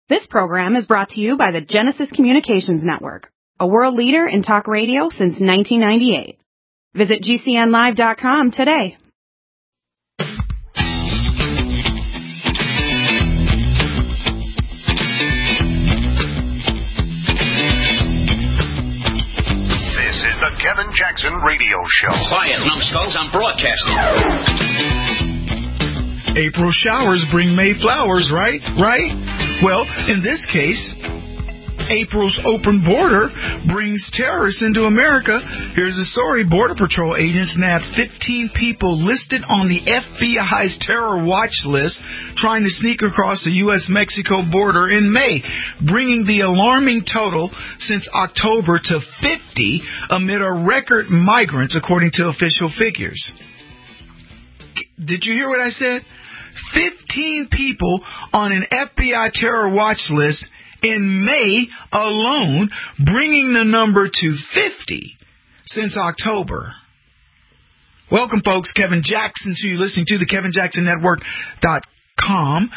This program is brought to you by the Genesis Communications Network, a world leader in talk radio since 1998. Visit GCNlive.com today. This is the Kevin Jackson Radio Show. Quiet, numbskulls, I'm broadcasting. April showers bring May flowers, right? Well, in this case, April's open border brings terrorists into America. Here's the story. Border Patrol agents nabbed 15 people listed on the FBI's terror watch list trying to sneak across the U.S.-Mexico border in May, bringing the alarming total since October to 50 amid a record migrants, according to official figures. Did you hear what I said? 15 people on an FBI terror watch list in May alone, bringing the number to 50 since October. Welcome, folks. Kevin Jackson. So you're listening to the KevinJacksonNetwork.com,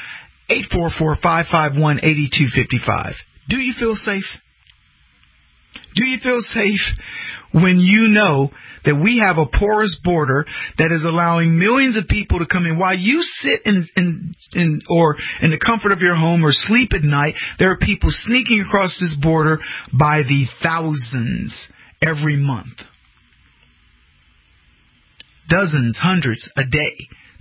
844-551-8255. Do you feel safe? Do you feel safe when you know that we have a porous border that is allowing millions of people to come in? While you sit in the comfort of your home or sleep at night, there are people sneaking across this border by the thousands every month. Dozens, hundreds a day.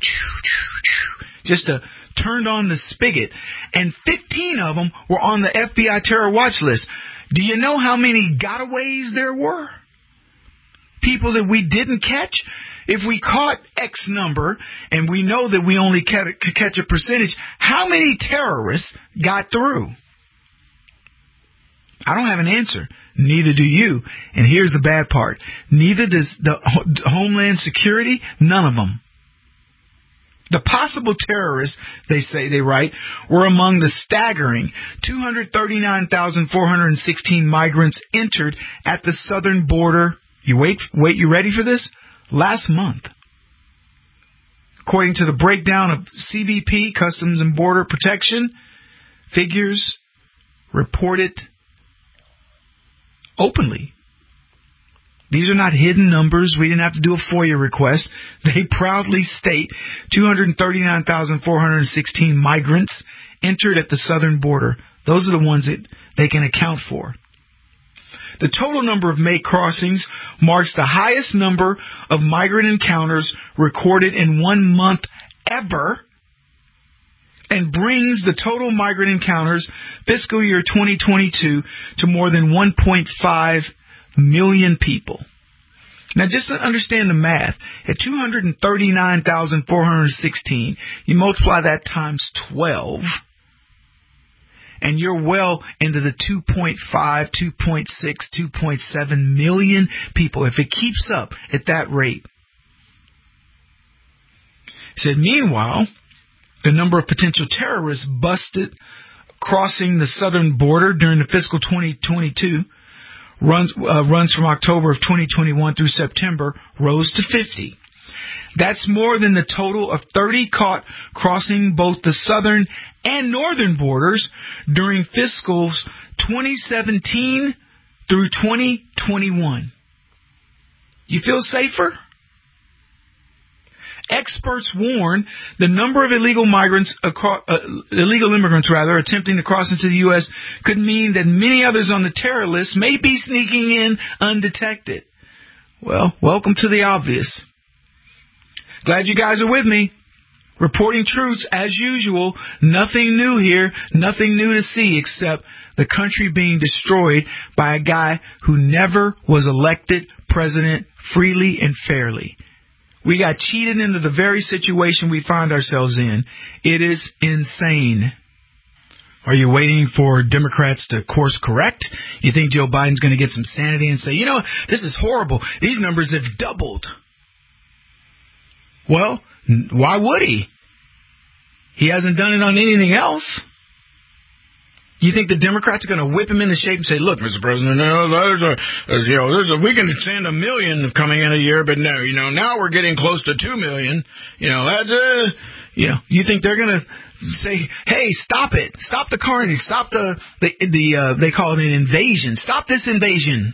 Just turned on the spigot. And 15 of them were on the FBI terror watch list. Do you know how many gotaways there were? People that we didn't catch? If we caught X number, and we know that we only could catch a percentage, how many terrorists got through? I don't have an answer. Neither do you. And here's the bad part. Neither does the Homeland Security. None of them. The possible terrorists, they write, were among the staggering 239,416 migrants entered at the southern border. You ready for this? Last month. According to the breakdown of CBP, Customs and Border Protection, figures reported openly. These are not hidden numbers. We didn't have to do a FOIA request. They proudly state 239,416 migrants entered at the southern border. Those are the ones that they can account for. The total number of May crossings marks the highest number of migrant encounters recorded in 1 month ever, and brings the total migrant encounters fiscal year 2022 to more than 1.5 million people. Now, just to understand the math, at 239,416, you multiply that times 12, and you're well into the 2.5, 2.6, 2.7 million people, if it keeps up at that rate. It said, meanwhile, the number of potential terrorists busted crossing the southern border during the fiscal 2022 runs from October of 2021 through September rose to 50. That's more than the total of 30 caught crossing both the southern and northern borders during fiscals 2017 through 2021. You feel safer? Experts warn the number of illegal immigrants attempting to cross into the U.S. could mean that many others on the terror list may be sneaking in undetected. Well, welcome to the obvious. Glad you guys are with me. Reporting truths as usual. Nothing new here. Nothing new to see except the country being destroyed by a guy who never was elected president freely and fairly. We got cheated into the very situation we find ourselves in. It is insane. Are you waiting for Democrats to course correct? You think Joe Biden's going to get some sanity and say, you know, this is horrible. These numbers have doubled. Well, why would he? He hasn't done it on anything else. You think the Democrats are going to whip him into shape and say, look, Mr. President, we can send 1 million coming in a year, but no, now we're getting close to 2 million. You think they're going to say, hey, stop it. Stop the carnage. Stop they call it an invasion. Stop this invasion.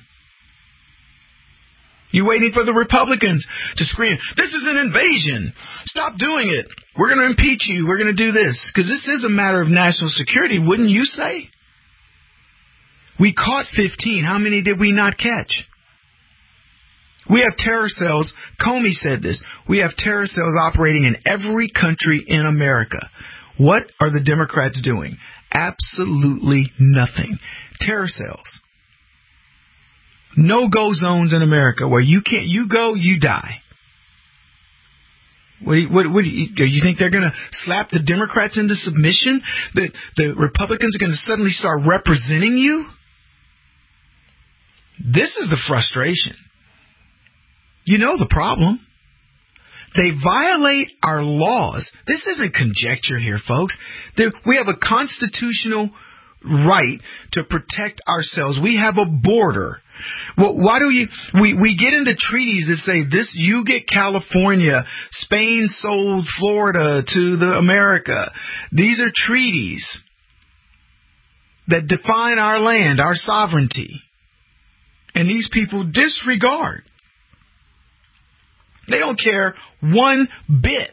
You're waiting for the Republicans to scream, this is an invasion. Stop doing it. We're going to impeach you. We're going to do this. Because this is a matter of national security, wouldn't you say? We caught 15. How many did we not catch? We have terror cells. Comey said this. We have terror cells operating in every country in America. What are the Democrats doing? Absolutely nothing. Terror cells. No-go zones in America where you go, you die. Do you think they're going to slap the Democrats into submission? That the Republicans are going to suddenly start representing you? This is the frustration. You know the problem. They violate our laws. This isn't conjecture here, folks. We have a constitutional right to protect ourselves. We have a border. Well, why do we get into treaties that say this, you get California, Spain sold Florida to America. These are treaties that define our land, our sovereignty. And these people disregard. They don't care one bit.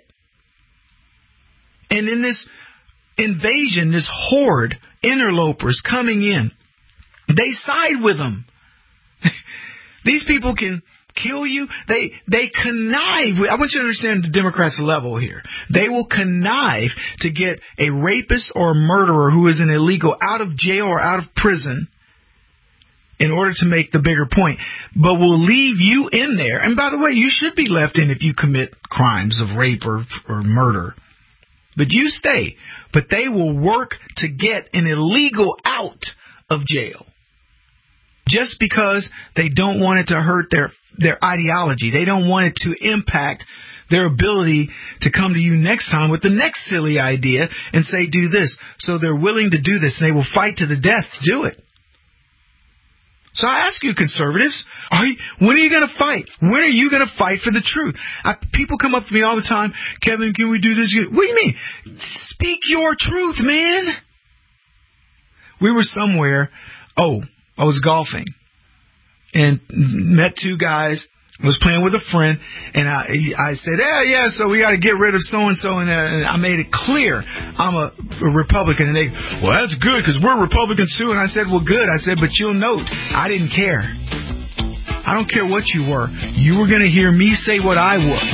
And in this invasion, this horde, interlopers coming in, they side with them. These people can kill you. They connive. I want you to understand the Democrats' level here. They will connive to get a rapist or a murderer who is an illegal out of jail or out of prison in order to make the bigger point, but will leave you in there. And by the way, you should be left in if you commit crimes of rape or murder. But you stay. But they will work to get an illegal out of jail. Just because they don't want it to hurt their ideology. They don't want it to impact their ability to come to you next time with the next silly idea and say, do this. So they're willing to do this, and they will fight to the death to do it. So I ask you, conservatives, when are you going to fight? When are you going to fight for the truth? People come up to me all the time, Kevin, can we do this? What do you mean? Speak your truth, man. We were somewhere. I was golfing and met two guys. I was playing with a friend, and I said, yeah, so we got to get rid of so-and-so, and I made it clear I'm a Republican. And they, well, that's good, because we're Republicans too. And I said, well, good. I said, but you'll note, I didn't care. I don't care what you were. You were going to hear me say what I was.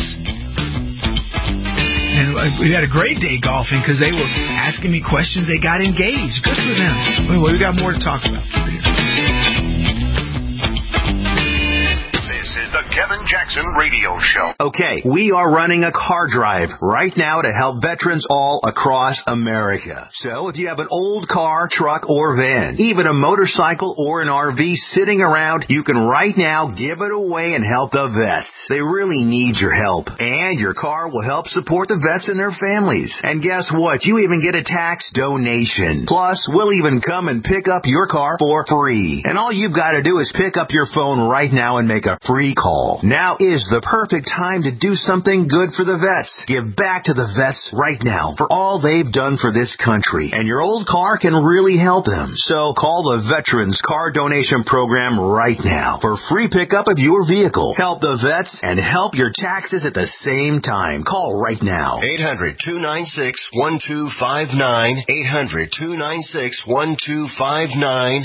And we had a great day golfing, because they were asking me questions. They got engaged. Good for them. Anyway, we got more to talk about. The Kevin Jackson Radio Show. Okay, we are running a car drive right now to help veterans all across America. So if you have an old car, truck, or van, even a motorcycle or an RV sitting around, you can right now give it away and help the vets. They really need your help. And your car will help support the vets and their families. And guess what? You even get a tax donation. Plus, we'll even come and pick up your car for free. And all you've got to do is pick up your phone right now and make a free call. Now is the perfect time to do something good for the vets. Give back to the vets right now for all they've done for this country. And your old car can really help them. So call the Veterans Car Donation Program right now for free pickup of your vehicle. Help the vets and help your taxes at the same time. Call right now. 800-296-1259. 800-296-1259.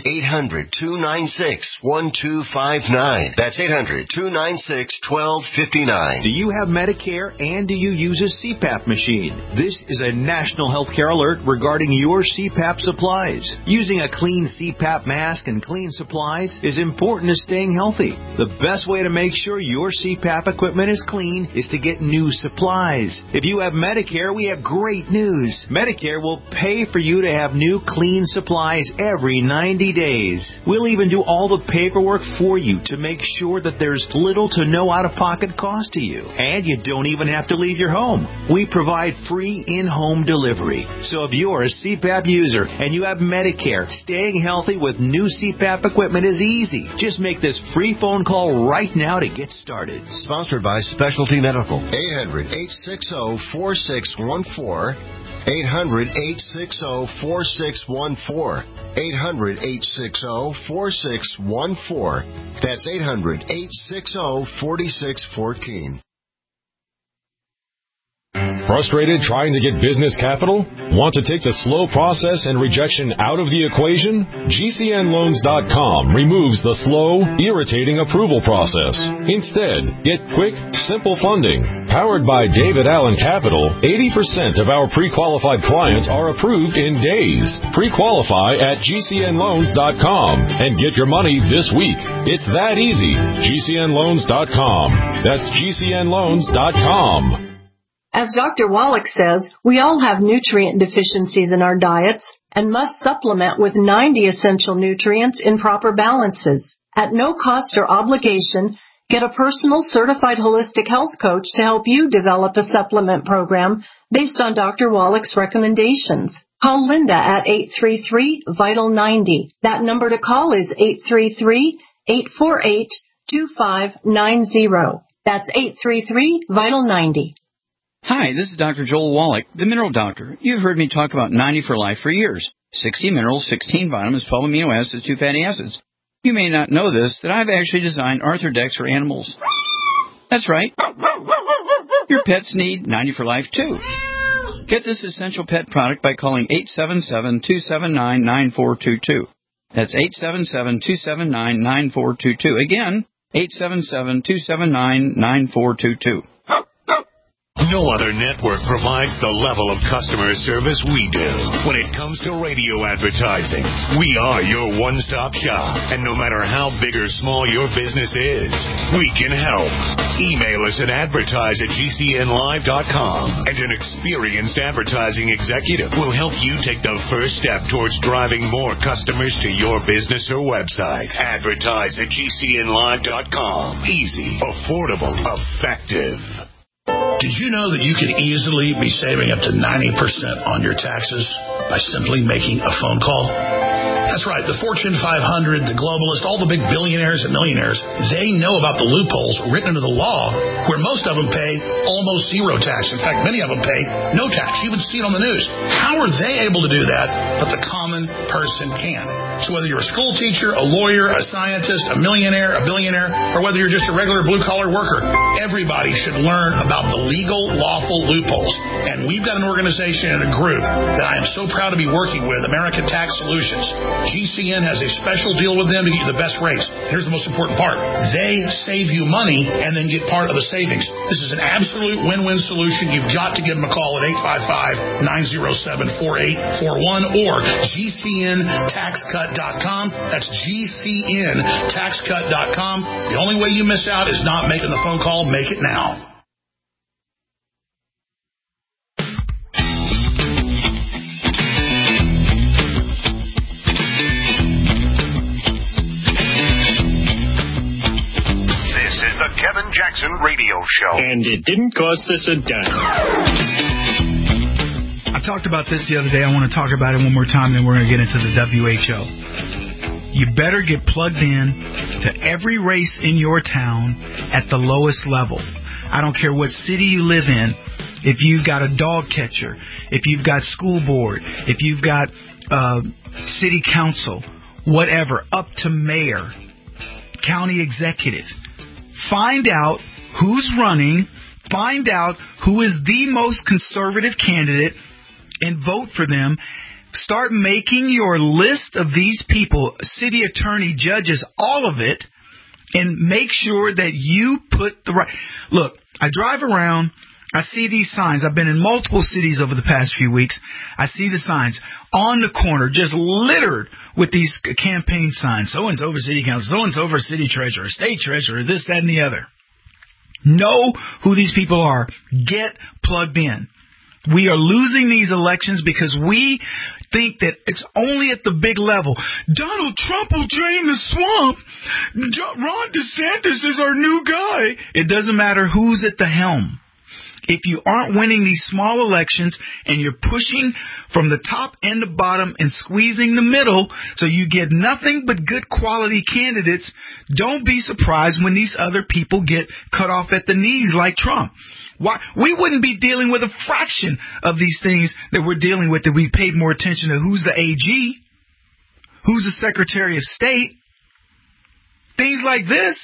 800-296-1259. That's 800-296-1259. Do you have Medicare and do you use a CPAP machine? This is a national healthcare alert regarding your CPAP supplies. Using a clean CPAP mask and clean supplies is important to staying healthy. The best way to make sure your CPAP equipment is clean is to get new supplies. If you have Medicare, we have great news. Medicare will pay for you to have new clean supplies every 90 days. We'll even do all the paperwork for you to make sure that there's little little to no out-of-pocket cost to you. And you don't even have to leave your home. We provide free in-home delivery. So if you're a CPAP user and you have Medicare, staying healthy with new CPAP equipment is easy. Just make this free phone call right now to get started. Sponsored by Specialty Medical. 800-860-4614. 800-860-4614. 800-860-4614. That's 800-860-4614. Frustrated trying to get business capital? Want to take the slow process and rejection out of the equation? GCNLoans.com removes the slow, irritating approval process. Instead, get quick, simple funding. Powered by David Allen Capital, 80% of our pre-qualified clients are approved in days. Pre-qualify at GCNLoans.com and get your money this week. It's that easy. GCNLoans.com. That's GCNLoans.com. As Dr. Wallach says, we all have nutrient deficiencies in our diets and must supplement with 90 essential nutrients in proper balances. At no cost or obligation, get a personal certified holistic health coach to help you develop a supplement program based on Dr. Wallach's recommendations. Call Linda at 833-VITAL-90. That number to call is 833-848-2590. That's 833-VITAL-90. Hi, this is Dr. Joel Wallach, the Mineral Doctor. You've heard me talk about 90 for Life for years. 60 minerals, 16 vitamins, 12 amino acids, 2 fatty acids. You may not know this, that I've actually designed Arthrodex for animals. That's right. Your pets need 90 for Life, too. Get this essential pet product by calling 877-279-9422. That's 877-279-9422. Again, 877-279-9422. No other network provides the level of customer service we do. When it comes to radio advertising, we are your one-stop shop. And no matter how big or small your business is, we can help. Email us at advertise@gcnlive.com, and an experienced advertising executive will help you take the first step towards driving more customers to your business or website. Advertise@gcnlive.com. Easy, affordable, effective. Did you know that you could easily be saving up to 90% on your taxes by simply making a phone call? That's right. The Fortune 500, the globalists, all the big billionaires and millionaires, they know about the loopholes written into the law where most of them pay almost zero tax. In fact, many of them pay no tax. You would see it on the news. How are they able to do that, but the common person can? So whether you're a school teacher, a lawyer, a scientist, a millionaire, a billionaire, or whether you're just a regular blue-collar worker, everybody should learn about the legal, lawful loopholes. And we've got an organization and a group that I am so proud to be working with, American Tax Solutions. GCN has a special deal with them to get you the best rates. Here's the most important part. They save you money and then get part of the savings. This is an absolute win-win solution. You've got to give them a call at 855-907-4841 or GCNTaxCut.com. That's GCNTaxCut.com. The only way you miss out is not making the phone call. Make it now. The Kevin Jackson Radio Show. And it didn't cost us a dime. I talked about this the other day. I want to talk about it one more time, then we're going to get into the WHO. You better get plugged in to every race in your town at the lowest level. I don't care what city you live in. If you've got a dog catcher, if you've got school board, if you've got city council, whatever, up to mayor, county executive. Find out who's running, find out who is the most conservative candidate, and vote for them. Start making your list of these people, city attorney, judges, all of it, and make sure that you put the right... Look, I drive around, I see these signs. I've been in multiple cities over the past few weeks. I see the signs on the corner, just littered with these campaign signs. So-and-so for city council, so-and-so for city treasurer, state treasurer, this, that, and the other. Know who these people are. Get plugged in. We are losing these elections because we think that it's only at the big level. Donald Trump will drain the swamp. Ron DeSantis is our new guy. It doesn't matter who's at the helm. If you aren't winning these small elections and you're pushing from the top and the bottom and squeezing the middle so you get nothing but good quality candidates, don't be surprised when these other people get cut off at the knees like Trump. Why? We wouldn't be dealing with a fraction of these things that we're dealing with if we paid more attention to who's the AG, who's the Secretary of State. Things like this,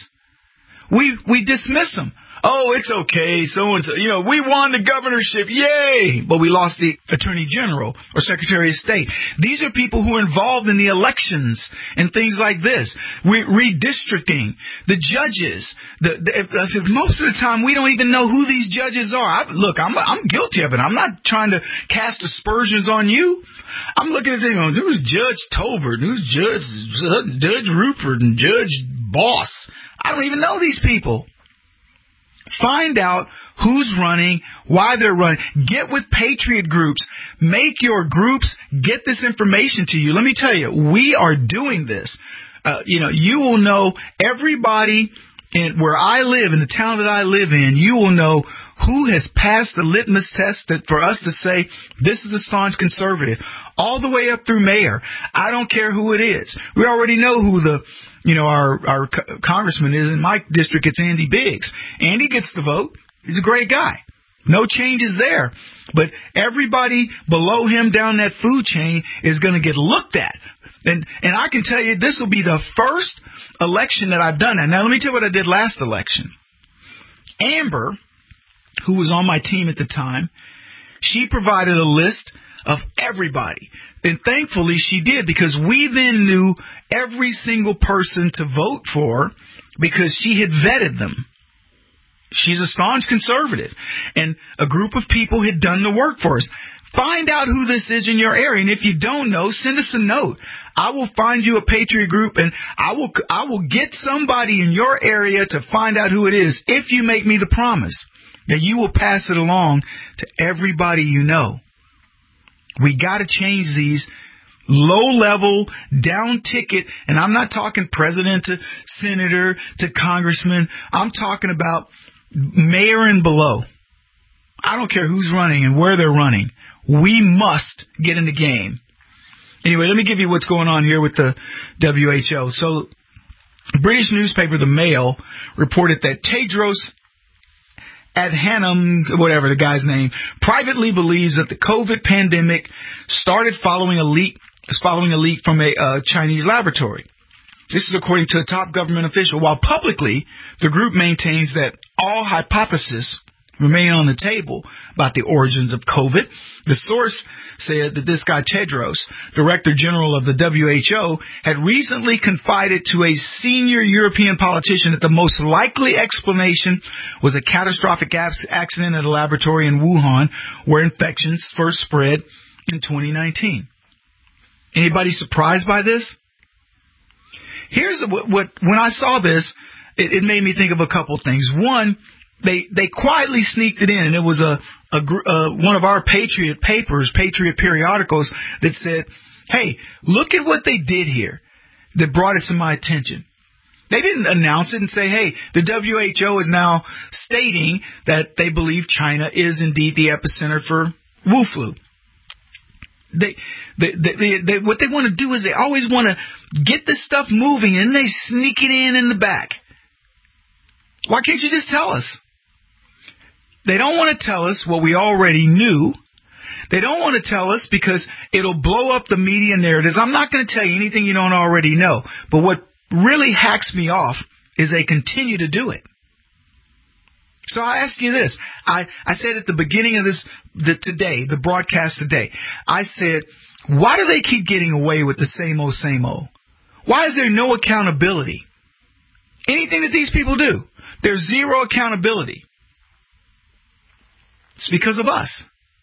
we dismiss them. Oh, it's okay, so-and-so. We won the governorship, yay! But we lost the Attorney General or Secretary of State. These are people who are involved in the elections and things like this. Redistricting, the judges. If most of the time we don't even know who these judges are. Look, I'm guilty of it. I'm not trying to cast aspersions on you. I'm looking at things, there was Judge Tolbert, there was Judge Rupert, and Judge Boss. I don't even know these people. Find out who's running, why they're running. Get with patriot groups. Make your groups get this information to you. Let me tell you, we are doing this. You will know everybody where I live, in the town that I live in, you will know who has passed the litmus test that for us to say, this is a staunch conservative. All the way up through mayor. I don't care who it is. We already know who our congressman is. In my district, it's Andy Biggs. Andy gets the vote. He's a great guy. No changes there. But everybody below him down that food chain is going to get looked at. And I can tell you, this will be the first election that I've done. Now, let me tell you what I did last election. Amber, who was on my team at the time, she provided a list of everybody. And thankfully she did, because we then knew every single person to vote for because she had vetted them. She's a staunch conservative. And a group of people had done the work for us. Find out who this is in your area. And if you don't know, send us a note. I will find you a patriot group, and I will get somebody in your area to find out who it is if you make me the promise that you will pass it along to everybody you know. We got to change these low-level, down-ticket, and I'm not talking president to senator to congressman. I'm talking about mayor and below. I don't care who's running and where they're running. We must get in the game. Anyway, let me give you what's going on here with the WHO. So, the British newspaper, The Mail, reported that Tedros Adhanom, whatever the guy's name, privately believes that the COVID pandemic started following a leak from a Chinese laboratory. This is according to a top government official. While publicly, the group maintains that all hypotheses remain on the table about the origins of COVID. The source said that this guy Tedros, Director General of the WHO, had recently confided to a senior European politician that the most likely explanation was a catastrophic accident at a laboratory in Wuhan where infections first spread in 2019. Anybody surprised by this? Here's what when I saw this, it made me think of a couple things. One, They quietly sneaked it in, and it was one of our Patriot papers, Patriot periodicals, that said, hey, look at what they did here that brought it to my attention. They didn't announce it and say, hey, the WHO is now stating that they believe China is indeed the epicenter for Wu flu. What they want to do is they always want to get this stuff moving, and they sneak it in the back. Why can't you just tell us? They don't want to tell us what we already knew. They don't want to tell us because it'll blow up the media narratives. I'm not going to tell you anything you don't already know. But what really hacks me off is they continue to do it. So I ask you this. I said at the beginning of the broadcast today, I said, why do they keep getting away with the same old? Why is there no accountability? Anything that these people do, there's zero accountability. It's because of us.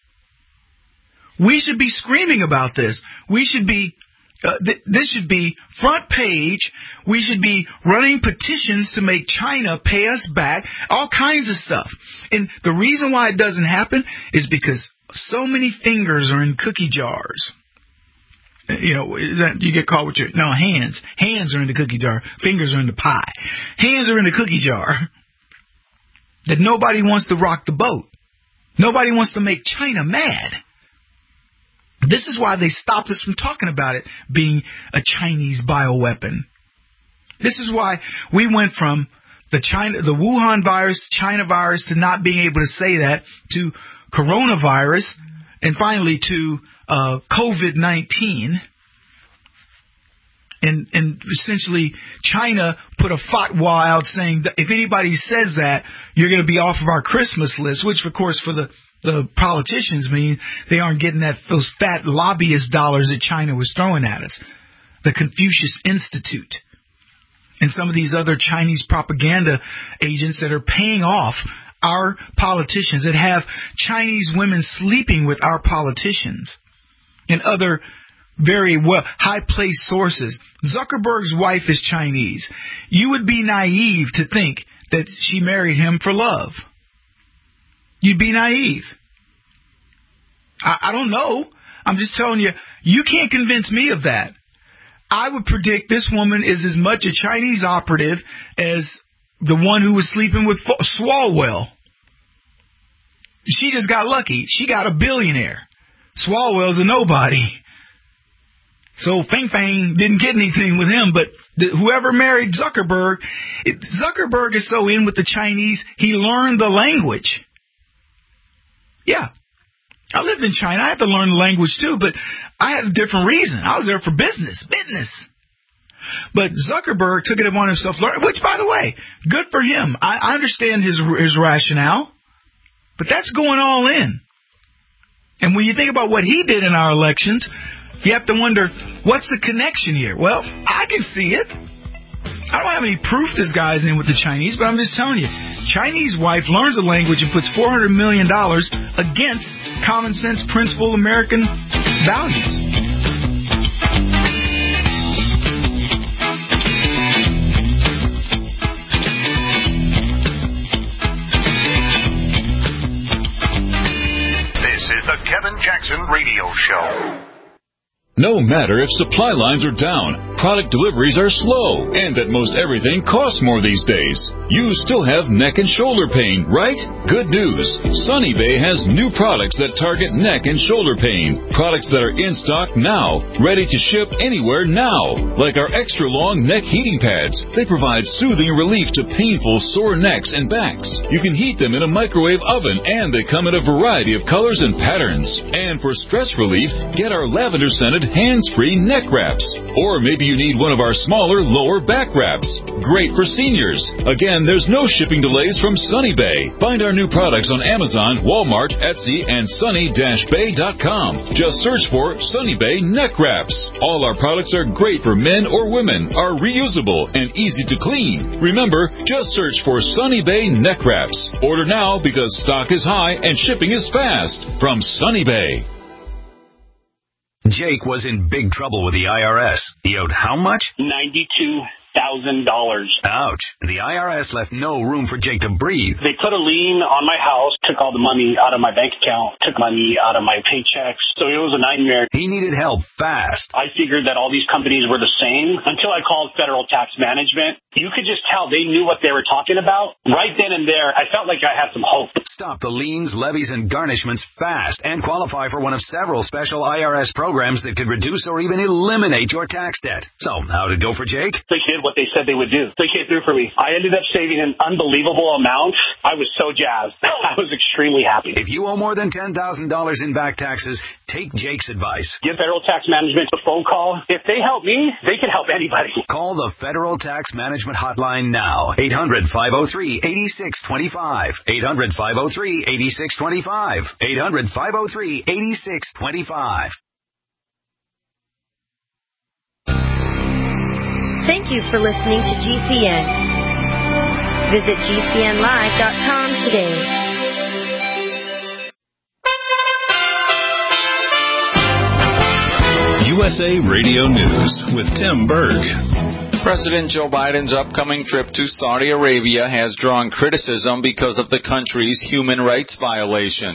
We should be screaming about this. We should be, this should be front page. We should be running petitions to make China pay us back, all kinds of stuff. And the reason why it doesn't happen is because so many fingers are in cookie jars. You get caught with hands. Hands are in the cookie jar. Fingers are in the pie. Hands are in the cookie jar. That nobody wants to rock the boat. Nobody wants to make China mad. This is why they stopped us from talking about it being a Chinese bioweapon. This is why we went from the Wuhan virus, China virus, to not being able to say that, to coronavirus, and finally to COVID-19. And essentially, China put a fatwa out saying that if anybody says that, you're going to be off of our Christmas list, which, of course, for the politicians mean they aren't getting those fat lobbyist dollars that China was throwing at us. The Confucius Institute and some of these other Chinese propaganda agents that are paying off our politicians, that have Chinese women sleeping with our politicians and other very high-placed sources. Zuckerberg's wife is Chinese. You would be naive to think that she married him for love. You'd be naive. I don't know. I'm just telling you, you can't convince me of that. I would predict this woman is as much a Chinese operative as the one who was sleeping with Swalwell. She just got lucky. She got a billionaire. Swalwell's a nobody. So Fang Fang didn't get anything with him, but whoever married Zuckerberg is so in with the Chinese, he learned the language. Yeah. I lived in China. I had to learn the language too, but I had a different reason. I was there for business. But Zuckerberg took it upon himself, which, by the way, good for him. I understand his rationale, but that's going all in. And when you think about what he did in our elections, you have to wonder, what's the connection here? Well, I can see it. I don't have any proof this guy's in with the Chinese, but I'm just telling you, Chinese wife learns a language and puts $400 million against common sense, principle American values. This is the Kevin Jackson Radio Show. No matter if supply lines are down, product deliveries are slow, and that most everything costs more these days, you still have neck and shoulder pain, right? Good news. Sunny Bay has new products that target neck and shoulder pain. Products that are in stock now, ready to ship anywhere now. Like our extra long neck heating pads. They provide soothing relief to painful sore necks and backs. You can heat them in a microwave oven, and they come in a variety of colors and patterns. And for stress relief, get our lavender-scented hands-free neck wraps. Or maybe you need one of our smaller lower back wraps. Great for seniors. Again, there's no shipping delays from Sunny Bay. Find our new products on Amazon, Walmart, Etsy, and sunny-bay.com. Just search for Sunny Bay neck wraps. All our products are great for men or women, are reusable, and easy to clean. Remember, just search for Sunny Bay neck wraps. Order now because stock is high and shipping is fast. From Sunny Bay. Jake was in big trouble with the IRS. He owed how much? $92,000. Ouch. The IRS left no room for Jake to breathe. They put a lien on my house, took all the money out of my bank account, took money out of my paychecks. So it was a nightmare. He needed help fast. I figured that all these companies were the same until I called Federal Tax Management. You could just tell they knew what they were talking about. Right then and there, I felt like I had some hope. Stop the liens, levies, and garnishments fast and qualify for one of several special IRS programs that could reduce or even eliminate your tax debt. So, how'd it go for Jake? They did what they said they would do. They came through for me. I ended up saving an unbelievable amount. I was so jazzed. I was extremely happy. If you owe more than $10,000 in back taxes, take Jake's advice. Give Federal Tax Management a phone call. If they help me, they can help anybody. Call the Federal Tax Management Hotline now. 800-503-8625. 800-503-8625. 800-503-8625. Thank you for listening to GCN. Visit GCNlive.com today. USA Radio News with Tim Berg. President Joe Biden's upcoming trip to Saudi Arabia has drawn criticism because of the country's human rights violations.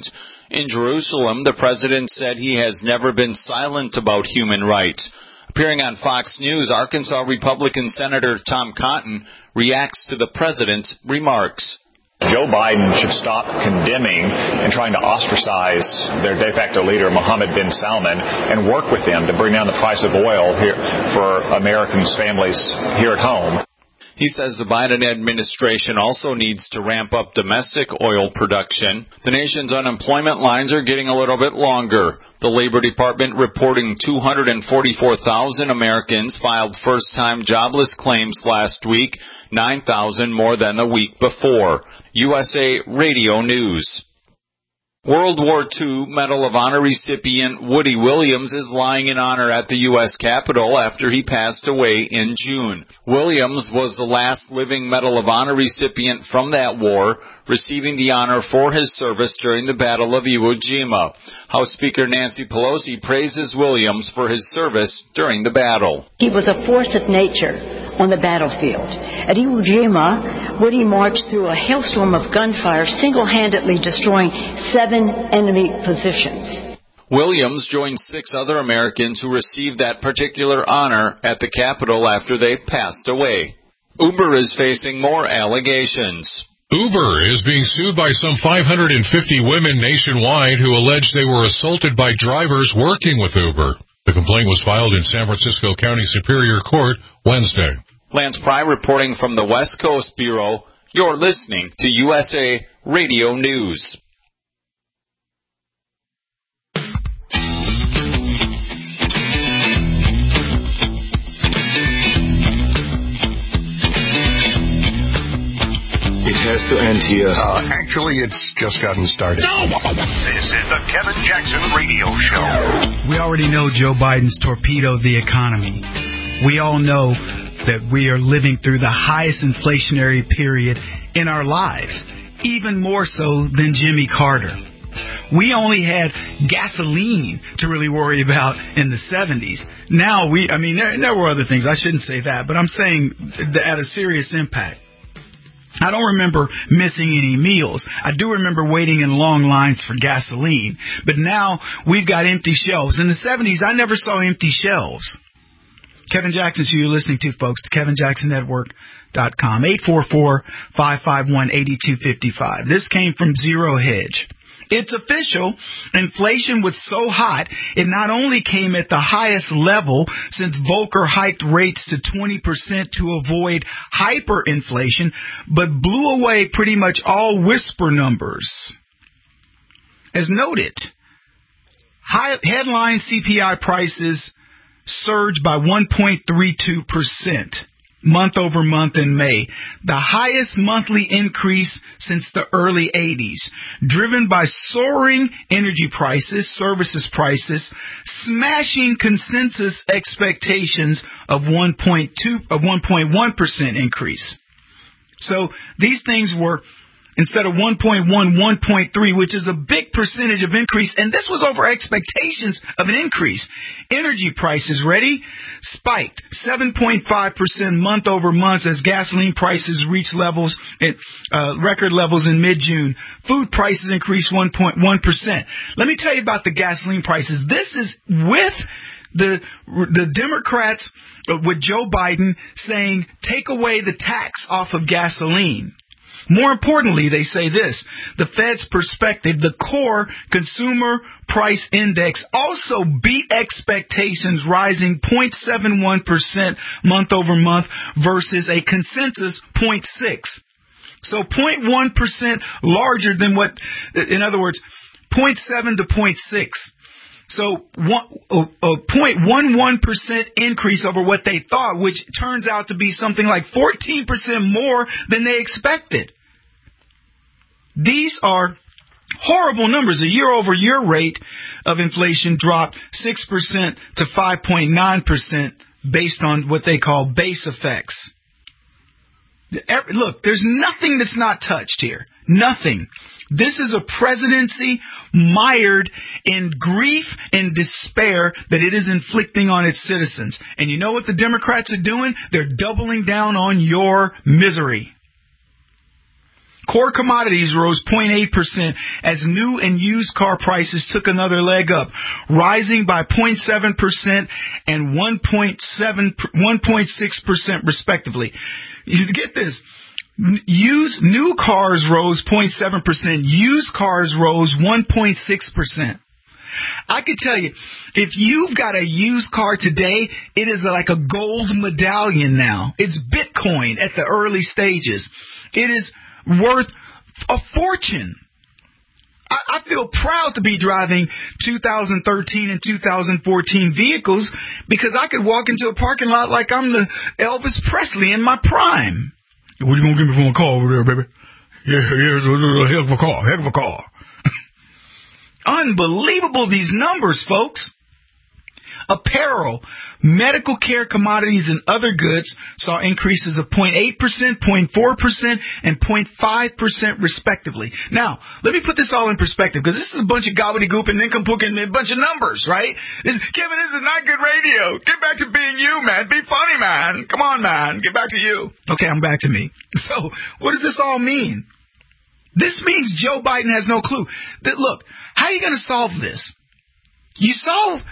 In Jerusalem, the president said he has never been silent about human rights. Appearing on Fox News, Arkansas Republican Senator Tom Cotton reacts to the president's remarks. Joe Biden should stop condemning and trying to ostracize their de facto leader, Mohammed bin Salman, and work with them to bring down the price of oil here for Americans' families here at home. He says the Biden administration also needs to ramp up domestic oil production. The nation's unemployment lines are getting a little bit longer. The Labor Department reporting 244,000 Americans filed first-time jobless claims last week, 9,000 more than the week before. USA Radio News. World War II Medal of Honor recipient Woody Williams is lying in honor at the U.S. Capitol after he passed away in June. Williams was the last living Medal of Honor recipient from that war, receiving the honor for his service during the Battle of Iwo Jima. House Speaker Nancy Pelosi praises Williams for his service during the battle. He was a force of nature on the battlefield. At Iwo Jima, Woody marched through a hailstorm of gunfire, single-handedly destroying 7 enemy positions. Williams joined 6 other Americans who received that particular honor at the Capitol after they passed away. Uber is facing more allegations. Uber is being sued by some 550 women nationwide who allege they were assaulted by drivers working with Uber. The complaint was filed in San Francisco County Superior Court Wednesday. Lance Pry reporting from the West Coast Bureau. You're listening to USA Radio News. It has to end here. Actually, it's just gotten started. No! This is the Kevin Jackson Radio Show. We already know Joe Biden's torpedoed the economy. We all know that we are living through the highest inflationary period in our lives, even more so than Jimmy Carter. We only had gasoline to really worry about in the 70s. Now there were other things. I shouldn't say that, but I'm saying that at a serious impact. I don't remember missing any meals. I do remember waiting in long lines for gasoline. But now we've got empty shelves. In the 70s, I never saw empty shelves. Kevin Jackson, who you're listening to, folks, to KevinJacksonNetwork.com, 844-551-8255. This came from Zero Hedge. It's official. Inflation was so hot, it not only came at the highest level since Volcker hiked rates to 20% to avoid hyperinflation, but blew away pretty much all whisper numbers. As noted, headline CPI prices surged by 1.32% month over month in May, the highest monthly increase since the early 80s, driven by soaring energy prices, services prices, smashing consensus expectations of 1.1% increase. So these things were, instead of 1.1, 1.3, which is a big percentage of increase, and this was over expectations of an increase. Energy prices, ready? Spiked 7.5% month over month as gasoline prices reached levels, record levels in mid-June. Food prices increased 1.1%. Let me tell you about the gasoline prices. This is with the Democrats, with Joe Biden saying, take away the tax off of gasoline. More importantly, they say this, the Fed's perspective, the core consumer price index also beat expectations, rising 0.71% month over month versus a consensus 0.6. So 0.1% larger than what, in other words, 0.7 to 0.6. So a 0.11% increase over what they thought, which turns out to be something like 14% more than they expected. These are horrible numbers. The year-over-year rate of inflation dropped 6% to 5.9% based on what they call base effects. Look, there's nothing that's not touched here. Nothing. This is a presidency mired in grief and despair that it is inflicting on its citizens. And you know what the Democrats are doing? They're doubling down on your misery. Core commodities rose 0.8% as new and used car prices took another leg up, rising by 0.7% and 1.6% respectively. You get this. New cars rose 0.7%. Used cars rose 1.6%. I could tell you, if you've got a used car today, it is like a gold medallion now. It's Bitcoin at the early stages. It is worth a fortune. I feel proud to be driving 2013 and 2014 vehicles because I could walk into a parking lot like I'm the Elvis Presley in my prime. What you gonna give me for a car over there, baby? Yeah, hell of a car. Unbelievable, these numbers, folks. Apparel, medical care commodities, and other goods saw increases of 0.8%, 0.4%, and 0.5% respectively. Now, let me put this all in perspective, because this is a bunch of gobbledygook and nincompoop and a bunch of numbers, right? Kevin, this is not good radio. Get back to being you, man. Be funny, man. Come on, man. Get back to you. Okay, I'm back to me. So, what does this all mean? This means Joe Biden has no clue. Look, how are you going to solve this? You solve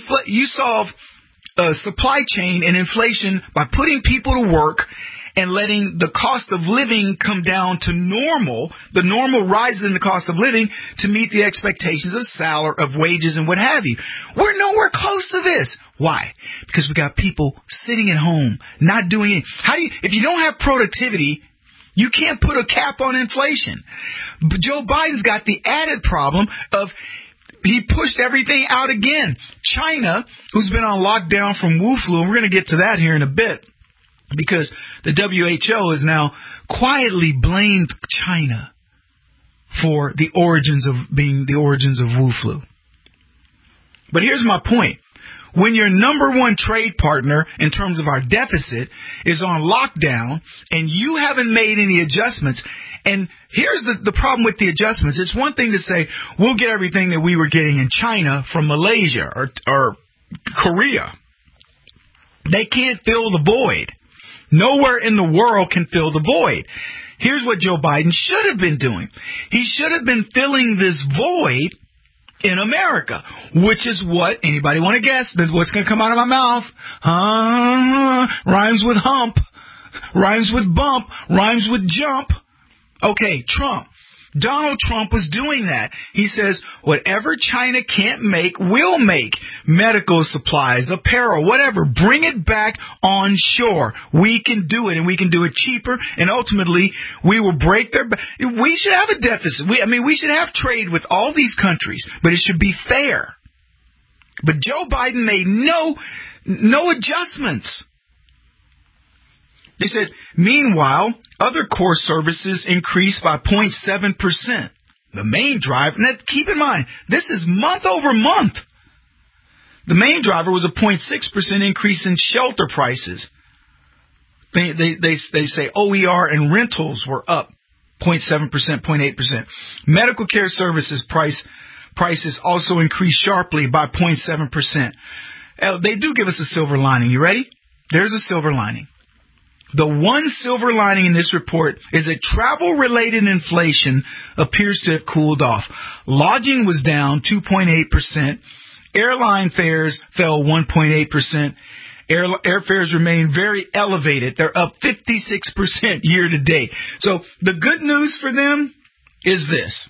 supply chain and inflation by putting people to work and letting the cost of living come down to normal, the normal rise in the cost of living to meet the expectations of salary, of wages, and what have you. We're nowhere close to this. Why? Because we got people sitting at home, not doing it. If you don't have productivity, you can't put a cap on inflation. But Joe Biden's got the added problem of he pushed everything out again. China, who's been on lockdown from Wu flu, and we're going to get to that here in a bit, because the WHO has now quietly blamed China for the origins of Wu flu. But here's my point. When your number one trade partner in terms of our deficit is on lockdown and you haven't made any adjustments, and here's the problem with the adjustments. It's one thing to say, we'll get everything that we were getting in China from Malaysia or Korea. They can't fill the void. Nowhere in the world can fill the void. Here's what Joe Biden should have been doing. He should have been filling this void in America, which is what, anybody want to guess what's going to come out of my mouth? Rhymes with hump, rhymes with bump, rhymes with jump. Okay, Trump. Donald Trump was doing that. He says, whatever China can't make, we'll make. Medical supplies, apparel, whatever. Bring it back on shore. We can do it, and we can do it cheaper, and ultimately, we will break their back. We should have a deficit. We should have trade with all these countries, but it should be fair. But Joe Biden made no adjustments. They said, meanwhile, other core services increased by 0.7%. The main driver, and keep in mind, this is month over month. The main driver was a 0.6% increase in shelter prices. They say OER and rentals were up 0.7%, 0.8%. Medical care services prices also increased sharply by 0.7%. They do give us a silver lining. You ready? There's a silver lining. The one silver lining in this report is that travel-related inflation appears to have cooled off. Lodging was down 2.8%. Airline fares fell 1.8%. Airfares remain very elevated. They're up 56% year to date. So the good news for them is this.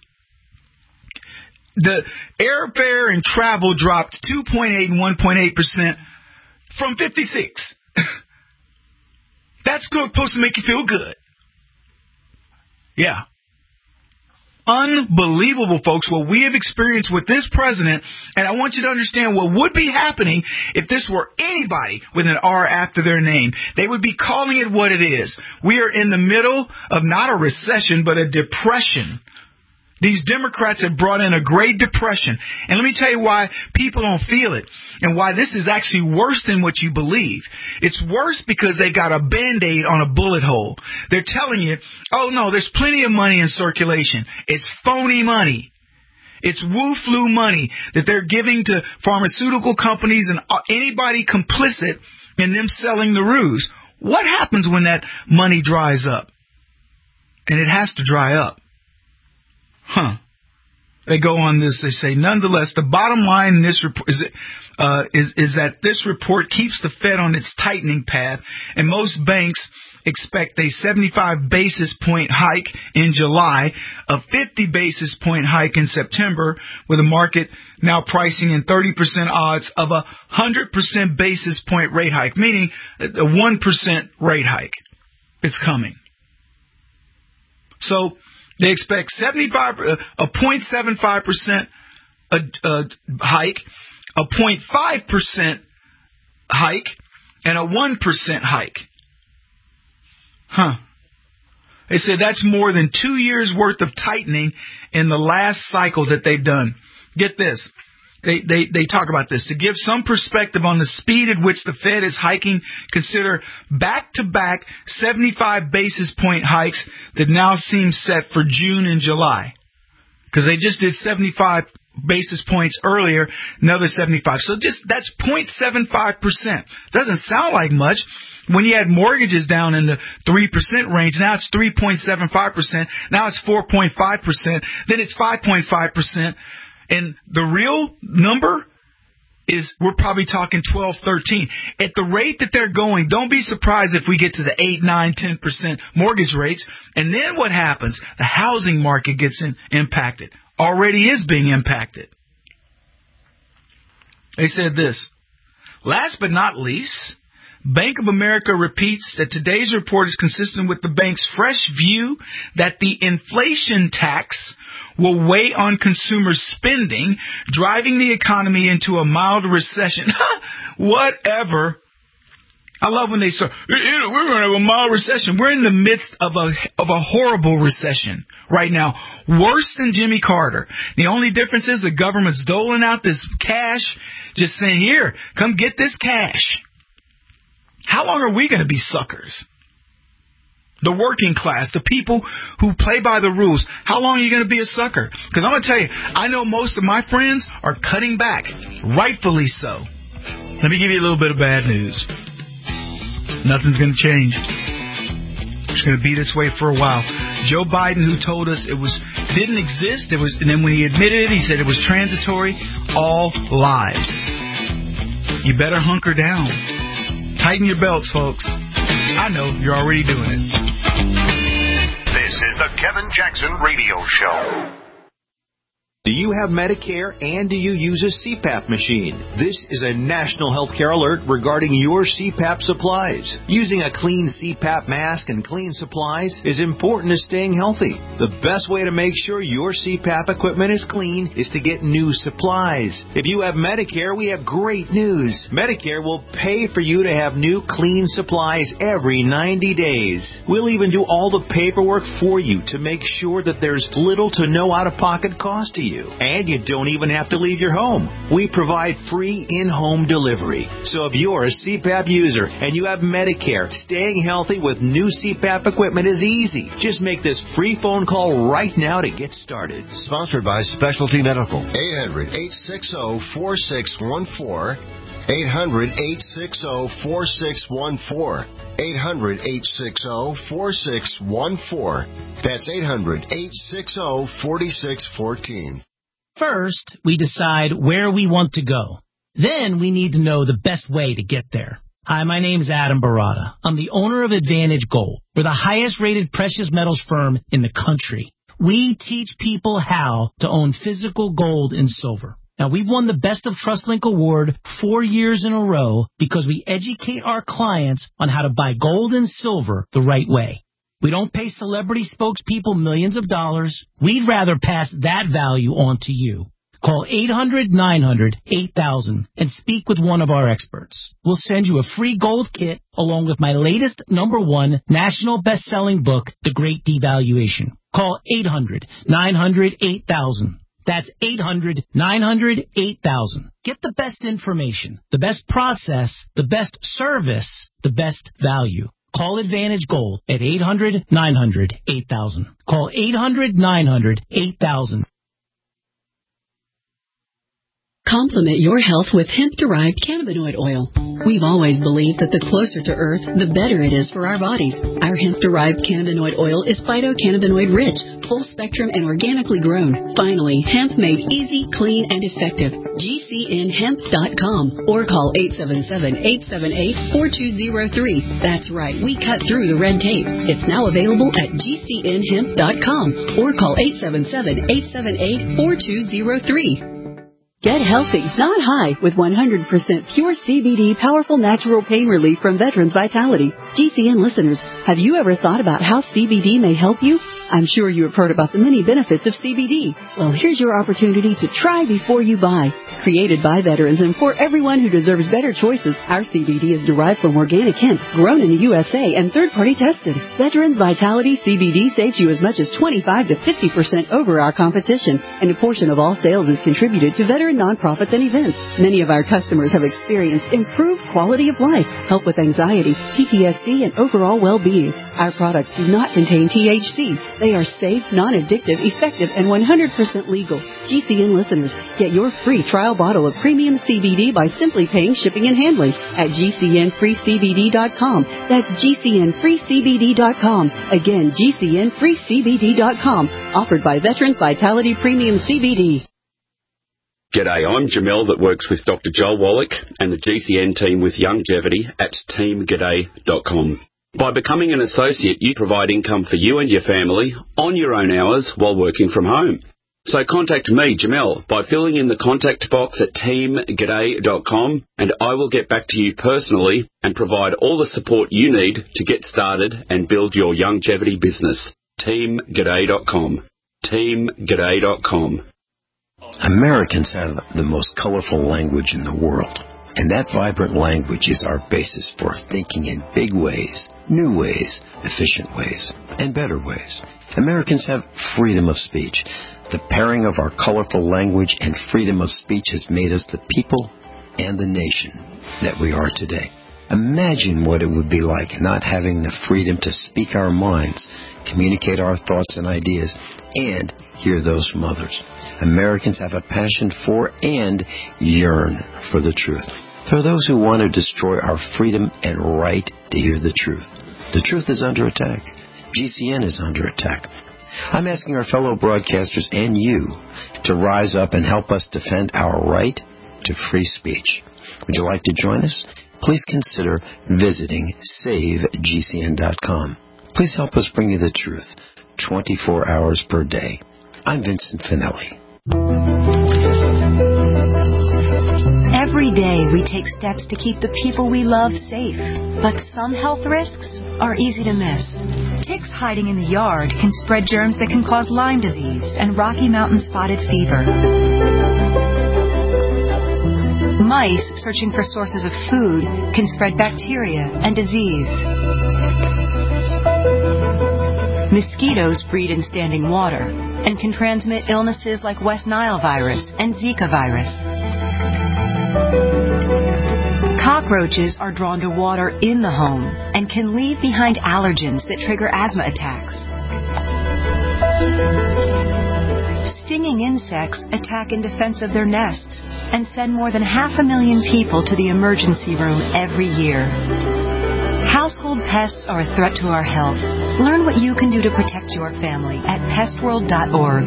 The airfare and travel dropped 2.8 and 1.8% from 56. That's supposed to make you feel good. Yeah. Unbelievable, folks, what we have experienced with this president, and I want you to understand what would be happening if this were anybody with an R after their name. They would be calling it what it is. We are in the middle of not a recession, but a depression. These Democrats have brought in a Great Depression. And let me tell you why people don't feel it and why this is actually worse than what you believe. It's worse because they got a Band-Aid on a bullet hole. They're telling you, oh, no, there's plenty of money in circulation. It's phony money. It's Wu flu money that they're giving to pharmaceutical companies and anybody complicit in them selling the ruse. What happens when that money dries up? and it has to dry up. They go on this. They say, nonetheless, the bottom line in this report is that this report keeps the Fed on its tightening path, and most banks expect a 75 basis point hike in July, a 50 basis point hike in September, with the market now pricing in 30% odds of a 100% basis point rate hike, meaning a 1% rate hike. It's coming. So they expect a 0.75% hike, a 0.5% hike, and a 1% hike. They said that's more than 2 years worth of tightening in the last cycle that they've done. Get this. They talk about this. To give some perspective on the speed at which the Fed is hiking, consider back-to-back 75 basis point hikes that now seem set for June and July. Because they just did 75 basis points earlier, another 75. So that's 0.75%. Doesn't sound like much. When you had mortgages down in the 3% range, now it's 3.75%. Now it's 4.5%. Then it's 5.5%. And the real number is we're probably talking 12, 13. At the rate that they're going, don't be surprised if we get to the 8, 9, 10% mortgage rates. And then what happens? The housing market gets impacted. Already is being impacted. They said this. Last but not least, Bank of America repeats that today's report is consistent with the bank's fresh view that the inflation tax will weigh on consumer spending, driving the economy into a mild recession. Whatever. I love when they start, we're going to have a mild recession. We're in the midst of a horrible recession right now. Worse than Jimmy Carter. The only difference is the government's doling out this cash, just saying, here, come get this cash. How long are we going to be suckers? The working class, the people who play by the rules. How long are you going to be a sucker? Because I'm going to tell you, I know most of my friends are cutting back. Rightfully so. Let me give you a little bit of bad news. Nothing's going to change. It's going to be this way for a while. Joe Biden, who told us it didn't exist, and then when he admitted it, he said it was transitory. All lies. You better hunker down. Tighten your belts, folks. I know you're already doing it. This is the Kevin Jackson Radio Show. Do you have Medicare and do you use a CPAP machine? This is a national healthcare alert regarding your CPAP supplies. Using a clean CPAP mask and clean supplies is important to staying healthy. The best way to make sure your CPAP equipment is clean is to get new supplies. If you have Medicare, we have great news. Medicare will pay for you to have new clean supplies every 90 days. We'll even do all the paperwork for you to make sure that there's little to no out-of-pocket cost to you. And you don't even have to leave your home. We provide free in-home delivery. So if you're a CPAP user and you have Medicare, staying healthy with new CPAP equipment is easy. Just make this free phone call right now to get started. Sponsored by Specialty Medical. 800-860-4614. 800-860-4614. 800-860-4614. That's 800-860-4614. First, we decide where we want to go. Then we need to know the best way to get there. Hi, my name's Adam Barada. I'm the owner of Advantage Gold. We're the highest rated precious metals firm in the country. We teach people how to own physical gold and silver. Now, we've won the Best of TrustLink Award 4 years in a row because we educate our clients on how to buy gold and silver the right way. We don't pay celebrity spokespeople millions of dollars. We'd rather pass that value on to you. Call 800-900-8000 and speak with one of our experts. We'll send you a free gold kit along with my latest #1 national best-selling book, The Great Devaluation. Call 800-900-8000. That's 800-900-8000. Get the best information, the best process, the best service, the best value. Call Advantage Gold at 800-900-8000. Call 800-900-8000. Complement your health with hemp-derived cannabinoid oil. We've always believed that the closer to Earth, the better it is for our bodies. Our hemp-derived cannabinoid oil is phytocannabinoid-rich, full-spectrum, and organically grown. Finally, hemp made easy, clean, and effective. GCNhemp.com or call 877-878-4203. That's right, we cut through the red tape. It's now available at GCNhemp.com or call 877-878-4203. Get healthy, not high, with 100% pure CBD powerful natural pain relief from Veterans Vitality. GCN listeners, have you ever thought about how CBD may help you? I'm sure you have heard about the many benefits of CBD. Well, here's your opportunity to try before you buy. Created by veterans and for everyone who deserves better choices, our CBD is derived from organic hemp, grown in the USA and third-party tested. Veterans Vitality CBD saves you as much as 25 to 50% over our competition, and a portion of all sales is contributed to veteran nonprofits and events. Many of our customers have experienced improved quality of life, help with anxiety, PTSD, and overall well-being. Our products do not contain THC. They are safe, non-addictive, effective, and 100% legal. GCN listeners, get your free trial bottle of premium CBD by simply paying shipping and handling at GCNFreeCBD.com. That's GCNFreeCBD.com. Again, GCNFreeCBD.com. Offered by Veterans Vitality Premium CBD. G'day, I'm Jamel that works with Dr. Joel Wallach and the GCN team with Longevity at teamg'day.com. By becoming an associate, you provide income for you and your family on your own hours while working from home. So contact me, Jamel, by filling in the contact box at teamg'day.com, and I will get back to you personally and provide all the support you need to get started and build your longevity business. teamg'day.com. teamg'day.com. Americans have the most colorful language in the world. And that vibrant language is our basis for thinking in big ways, new ways, efficient ways, and better ways. Americans have freedom of speech. The pairing of our colorful language and freedom of speech has made us the people and the nation that we are today. Imagine what it would be like not having the freedom to speak our minds, communicate our thoughts and ideas, and hear those from others. Americans have a passion for and yearn for the truth. There are those who want to destroy our freedom and right to hear the truth. The truth is under attack. GCN is under attack. I'm asking our fellow broadcasters and you to rise up and help us defend our right to free speech. Would you like to join us? Please consider visiting SaveGCN.com. Please help us bring you the truth 24 hours per day. I'm Vincent Finelli. Every day we take steps to keep the people we love safe, but some health risks are easy to miss. Ticks hiding in the yard can spread germs that can cause Lyme disease and Rocky Mountain spotted fever. Mice searching for sources of food can spread bacteria and disease. Mosquitoes breed in standing water and can transmit illnesses like West Nile virus and Zika virus. Cockroaches are drawn to water in the home and can leave behind allergens that trigger asthma attacks. Stinging insects attack in defense of their nests and send more than 500,000 people to the emergency room every year. Household pests are a threat to our health. Learn what you can do to protect your family at pestworld.org.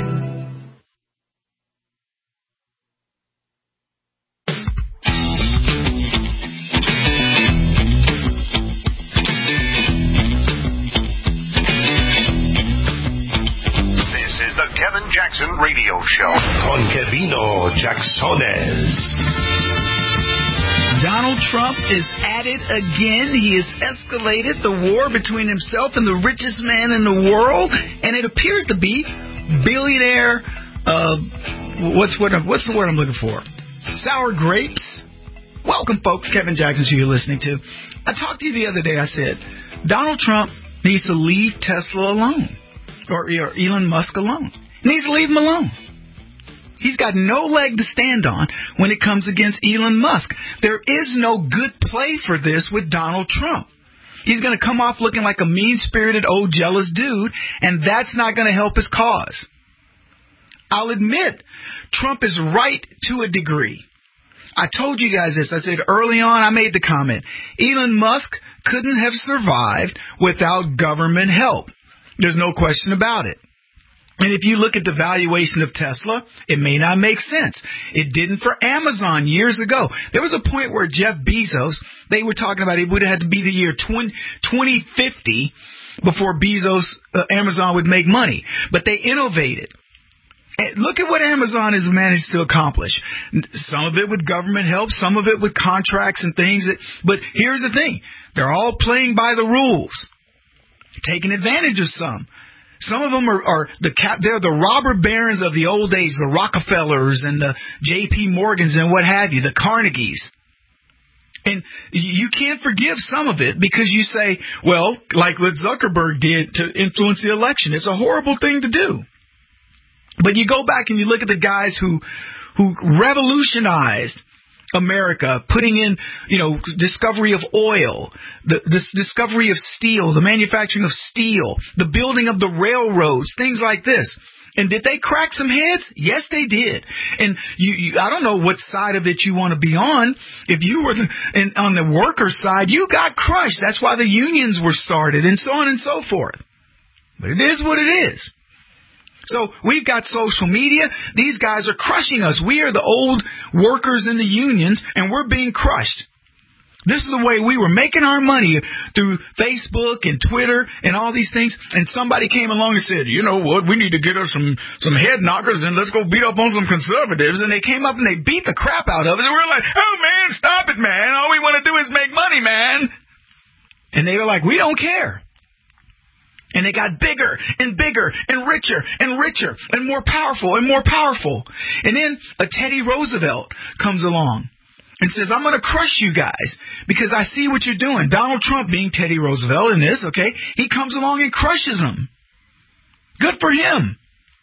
This is the Kevin Jackson Radio Show con Kevino Jacksones. Donald Trump is at it again. He has escalated the war between himself and the richest man in the world, and it appears to be billionaire. What's the word I'm looking for? Sour grapes. Welcome, folks. Kevin Jackson, who you're listening to. I talked to you the other day. I said Donald Trump needs to leave Tesla alone, or Elon Musk alone. He needs to leave him alone. He's got no leg to stand on when it comes against Elon Musk. There is no good play for this with Donald Trump. He's going to come off looking like a mean-spirited, old, jealous dude, and that's not going to help his cause. I'll admit, Trump is right to a degree. I told you guys this. I said early on, I made the comment, Elon Musk couldn't have survived without government help. There's no question about it. And if you look at the valuation of Tesla, it may not make sense. It didn't for Amazon years ago. There was a point where Jeff Bezos, they were talking about it would have had to be the year 2050 before Amazon would make money. But they innovated. And look at what Amazon has managed to accomplish. Some of it with government help, some of it with contracts and things. But here's the thing. They're all playing by the rules, taking advantage of some. Some of them they're the robber barons of the old days, the Rockefellers and the J.P. Morgans and what have you, the Carnegies. And you can't forgive some of it because you say, well, like what Zuckerberg did to influence the election. It's a horrible thing to do. But you go back and you look at the guys who revolutionized America, putting in, discovery of oil, the discovery of steel, the manufacturing of steel, the building of the railroads, things like this. And did they crack some heads? Yes, they did. And I don't know what side of it you want to be on. If you were on the worker side, you got crushed. That's why the unions were started and so on and so forth. But it is what it is. So we've got social media. These guys are crushing us. We are the old workers in the unions, and we're being crushed. This is the way we were making our money through Facebook and Twitter and all these things. And somebody came along and said, you know what, we need to get us some head knockers and let's go beat up on some conservatives. And they came up and they beat the crap out of it. And we're like, oh, man, stop it, man. All we want to do is make money, man. And they were like, we don't care. And they got bigger and bigger and richer and richer and more powerful and more powerful. And then a Teddy Roosevelt comes along and says, I'm going to crush you guys because I see what you're doing. Donald Trump being Teddy Roosevelt in this, okay, he comes along and crushes them. Good for him.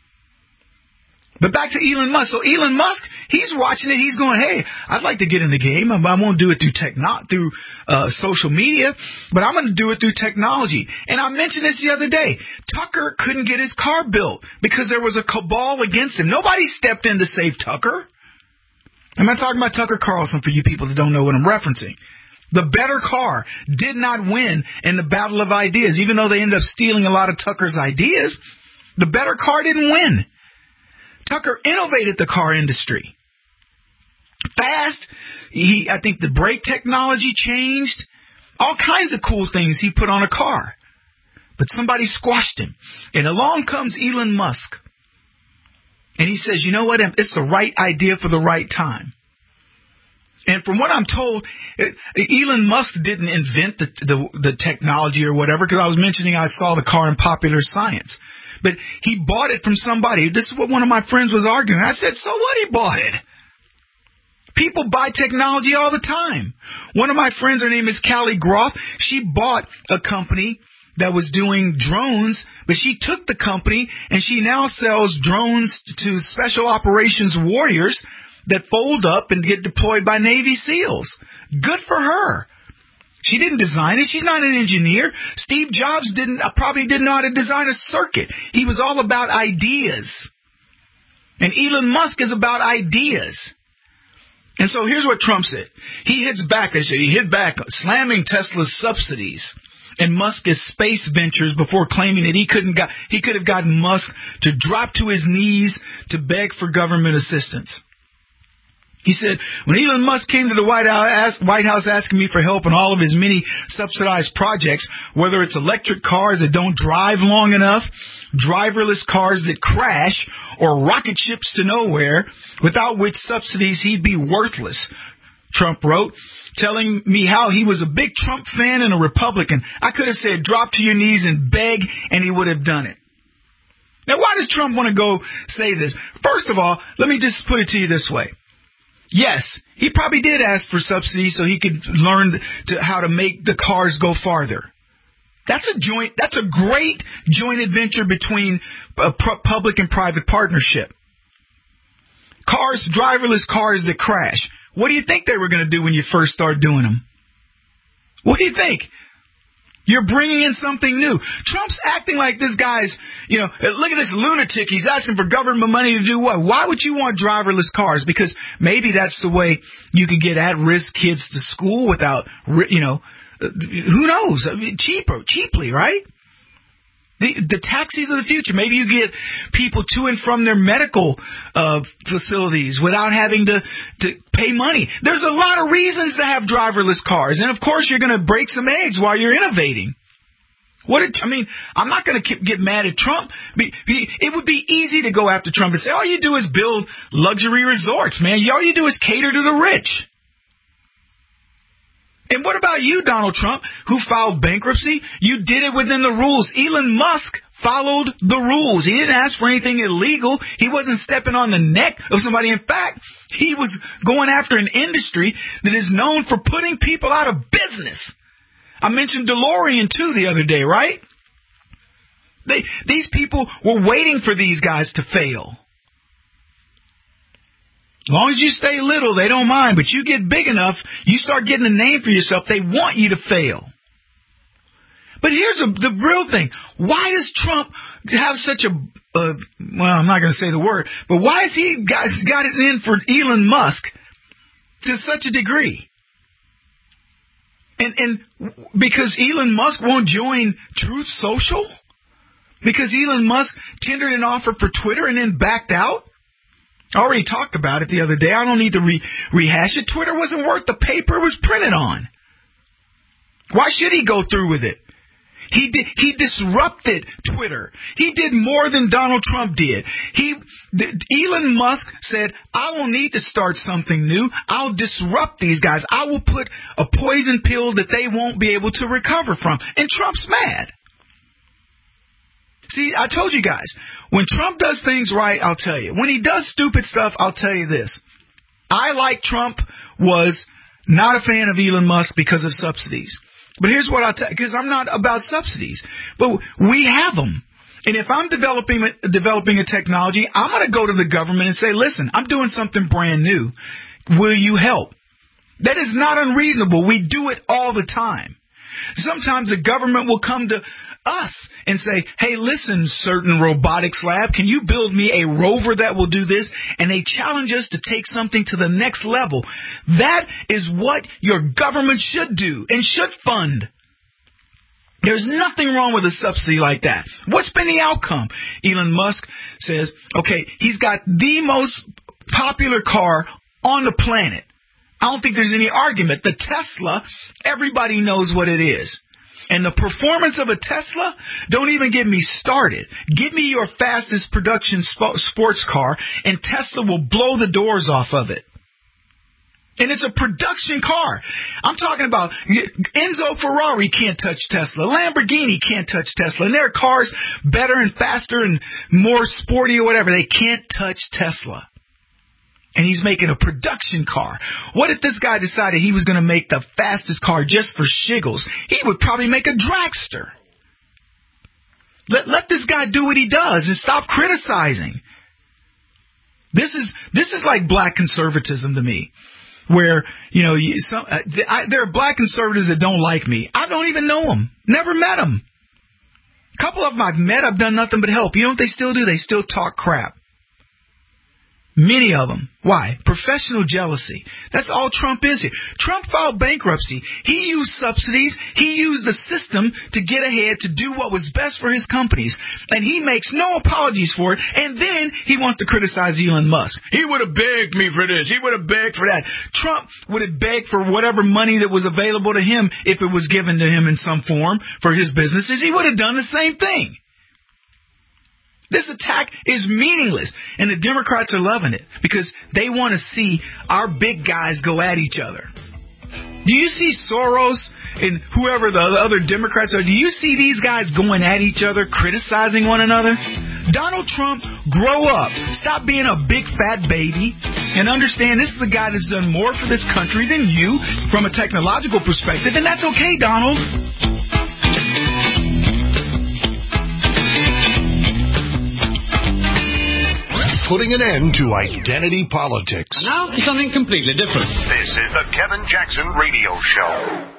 But back to Elon Musk. So Elon Musk, he's watching it. He's going, hey, I'd like to get in the game. I won't do it through social media, but I'm going to do it through technology. And I mentioned this the other day. Tucker couldn't get his car built because there was a cabal against him. Nobody stepped in to save Tucker. I'm not talking about Tucker Carlson for you people that don't know what I'm referencing. The better car did not win in the battle of ideas. Even though they ended up stealing a lot of Tucker's ideas, the better car didn't win. Tucker innovated the car industry. Fast. I think the brake technology changed. All kinds of cool things he put on a car. But somebody squashed him. And along comes Elon Musk. And he says, you know what? It's the right idea for the right time. And from what I'm told, Elon Musk didn't invent the technology or whatever, because I was mentioning I saw the car in Popular Science. But he bought it from somebody. This is what one of my friends was arguing. I said, so what? He bought it. People buy technology all the time. One of my friends, her name is Callie Groff. She bought a company that was doing drones, but she took the company and she now sells drones to special operations warriors that fold up and get deployed by Navy SEALs. Good for her. She didn't design it. She's not an engineer. Steve Jobs probably didn't know how to design a circuit. He was all about ideas. And Elon Musk is about ideas. And so here's what Trump said. He hits back, slamming Tesla's subsidies and Musk's space ventures before claiming that he could have gotten Musk to drop to his knees to beg for government assistance. He said, when Elon Musk came to the White House asking me for help on all of his many subsidized projects, whether it's electric cars that don't drive long enough, driverless cars that crash, or rocket ships to nowhere, without which subsidies he'd be worthless, Trump wrote, telling me how he was a big Trump fan and a Republican. I could have said, drop to your knees and beg, and he would have done it. Now, why does Trump want to go say this? First of all, let me just put it to you this way. Yes, he probably did ask for subsidies so he could learn how to make the cars go farther. That's a great joint adventure between public and private partnership. Driverless cars that crash. What do you think they were going to do when you first started doing them? What do you think? You're bringing in something new. Trump's acting like this guy's, look at this lunatic. He's asking for government money to do what? Why would you want driverless cars? Because maybe that's the way you could get at-risk kids to school without, who knows? I mean, cheaply, right? The taxis of the future. Maybe you get people to and from their medical facilities without having to pay money. There's a lot of reasons to have driverless cars. And, of course, you're going to break some eggs while you're innovating. I'm not going to get mad at Trump. It would be easy to go after Trump and say, all you do is build luxury resorts, man. All you do is cater to the rich. And what about you, Donald Trump, who filed bankruptcy? You did it within the rules. Elon Musk followed the rules. He didn't ask for anything illegal. He wasn't stepping on the neck of somebody. In fact, he was going after an industry that is known for putting people out of business. I mentioned DeLorean, too, the other day, right? These people were waiting for these guys to fail. As long as you stay little, they don't mind. But you get big enough, you start getting a name for yourself, they want you to fail. But here's the real thing. Why does Trump have such I'm not going to say the word, but why has he got it in for Elon Musk to such a degree? And because Elon Musk won't join Truth Social? Because Elon Musk tendered an offer for Twitter and then backed out? I already talked about it the other day. I don't need to rehash it. Twitter wasn't worth the paper it was printed on. Why should he go through with it? He disrupted Twitter. He did more than Donald Trump did. Elon Musk said, I won't need to start something new. I'll disrupt these guys. I will put a poison pill that they won't be able to recover from. And Trump's mad. See, I told you guys, when Trump does things right, I'll tell you. When he does stupid stuff, I'll tell you this. I, like Trump, was not a fan of Elon Musk because of subsidies. But here's what I'll tell you, because I'm not about subsidies. But we have them. And if I'm developing a technology, I'm going to go to the government and say, listen, I'm doing something brand new. Will you help? That is not unreasonable. We do it all the time. Sometimes the government will come to us and say, hey, listen, certain robotics lab, can you build me a rover that will do this? And they challenge us to take something to the next level. That is what your government should do and should fund. There's nothing wrong with a subsidy like that. What's been the outcome? Elon Musk says, okay, he's got the most popular car on the planet. I don't think there's any argument. The Tesla, everybody knows what it is. And the performance of a Tesla, don't even get me started. Give me your fastest production sports car, and Tesla will blow the doors off of it. And it's a production car. I'm talking about Enzo Ferrari can't touch Tesla. Lamborghini can't touch Tesla. And there are cars better and faster and more sporty or whatever. They can't touch Tesla. And he's making a production car. What if this guy decided he was going to make the fastest car just for shiggles? He would probably make a dragster. Let this guy do what he does and stop criticizing. This is like black conservatism to me, where there are black conservatives that don't like me. I don't even know them. Never met them. A couple of them I've met. I've done nothing but help. You know what they still do? They still talk crap. Many of them. Why? Professional jealousy. That's all Trump is here. Trump filed bankruptcy. He used subsidies. He used the system to get ahead, to do what was best for his companies. And he makes no apologies for it. And then he wants to criticize Elon Musk. He would have begged me for this. He would have begged for that. Trump would have begged for whatever money that was available to him if it was given to him in some form for his businesses. He would have done the same thing. This attack is meaningless, and the Democrats are loving it because they want to see our big guys go at each other. Do you see Soros and whoever the other Democrats are? Do you see these guys going at each other, criticizing one another? Donald Trump, grow up. Stop being a big fat baby and understand this is a guy that's done more for this country than you from a technological perspective, and that's okay, Donald. Putting an end to identity politics. And now for something completely different. This is the Kevin Jackson Radio Show.